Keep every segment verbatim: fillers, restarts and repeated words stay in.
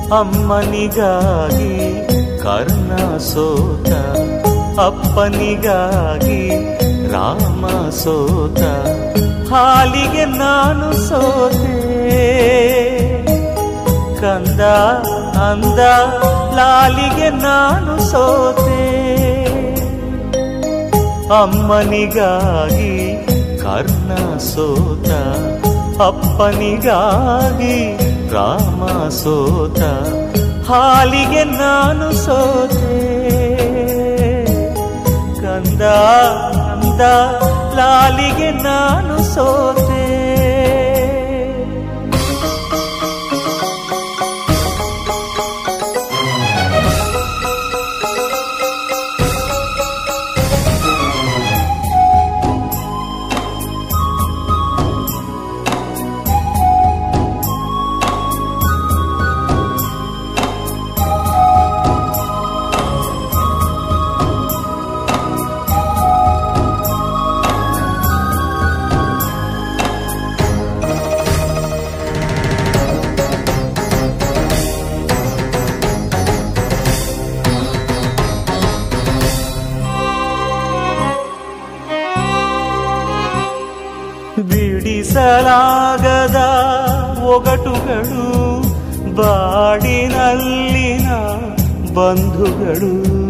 ಅಮ್ಮನಿಗಾಗಿ ಕರ್ಣ ಸೋತ, ಅಪ್ಪನಿಗಾಗಿ ರಾಮ ಸೋತ, ಹಾಲಿಗೆ ನಾನು ಸೋತೆ. ಕಂದ ಅಂದ ಲಾಲಿಗೆ ನಾನು ಸೋತೆ. ಅಮ್ಮನಿಗಾಗಿ ಕರ್ಣ ಸೋತ, ಅಪ್ಪನಿಗಾಗಿ ರಾಮ ಸೋತ, ಹಾಲಿಗೆ ನಾನು ಸೋತೆ. ಕಂದ ಅಂದ ಲಾಲಿಗೆ ನಾನು ಸೋತೆ. ಬಿಡಿಸಲಾಗದ ಒಗಟುಗಳು ಬಾಡಿನಲ್ಲಿನ ಬಂಧುಗಳು,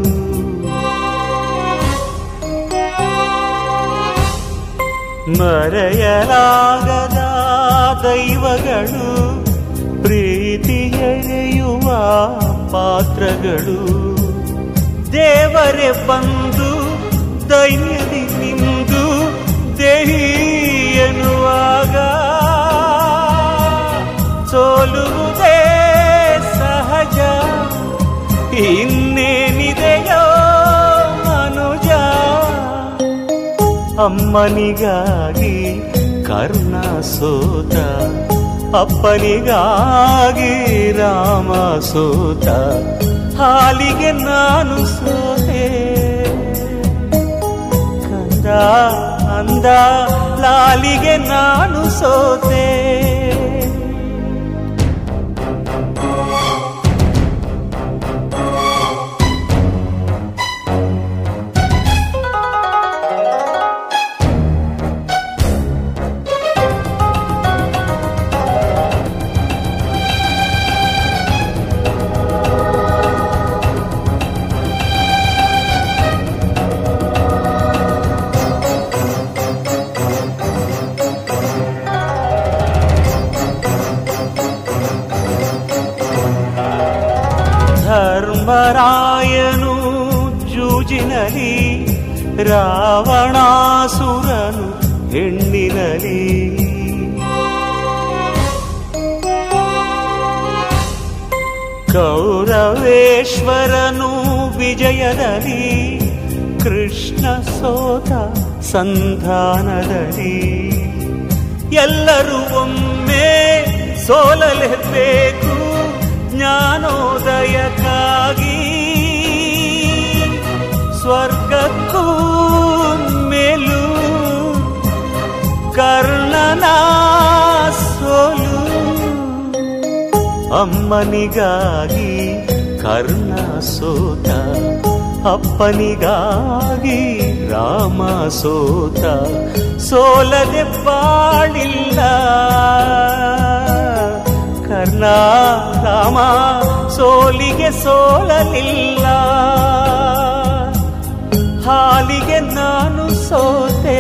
ಮರೆಯಲಾಗದ ದೈವಗಳು, ಪ್ರೀತಿ ಎರೆಯುವ ಪಾತ್ರಗಳು. ದೇವರೇ ಬಂದು ದೈನ್ಯದಿ ನಿಂದು ದೇಹಿ ಎನ್ನುವಾಗ ಸೋಲುವುದೇ ಸಹಜ. ಇನ್ನೇನಿದೆಯೋ ಮನುಜ. ಅಮ್ಮನಿಗಾಗಿ ಕರ್ಣ ಸೋತ, ಅಪ್ಪನಿಗಾಗಿ ರಾಮ ಸೋತ, ಹಾಲಿಗೆ ನಾನು ಸೋತೆ. ಕಂದ ಅಂದ ಲಾಲಿಗೆ ನಾನು ಸೋತೆ. ಧರ್ಮರಾಯನು ಜೂಜಿನಲಿ, ರಾವಣಾಸುರನು ಹೆಣ್ಣಿನಲಿ. ಕೌರವೇಶ್ವರನು ವಿಜಯದಲ್ಲಿ, ಕೃಷ್ಣ ಸೋತ ಸಂಧಾನದಲ್ಲಿ. ಎಲ್ಲರೂ ಒಮ್ಮೆ ಸೋಲಲೇಬೇಕು ಜ್ಞಾನೋದಯಕ್ಕಾಗಿ. ಸ್ವರ್ಗಕ್ಕೂ ಮೇಲೂ ಕರ್ಣನ ಸೋಲು. ಅಮ್ಮನಿಗಾಗಿ ಕರ್ಣ ಸೋತ, ಅಪ್ಪನಿಗಾಗಿ ರಾಮ ಸೋತ, ಸೋಲದೆ ಬಾಳಿಲ್ಲ. ಕರ್ಣ ರಾಮ ಸೋಲಿಗೆ ಸೋಲಲಿಲ್ಲ. ಹಾಲಿಗೆ ನಾನು ಸೋತೆ.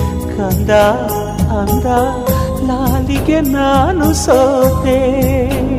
ಕಂದ ಅಂದ ಲಾಲಿಗೆ ನಾನು ಸೋತೆ.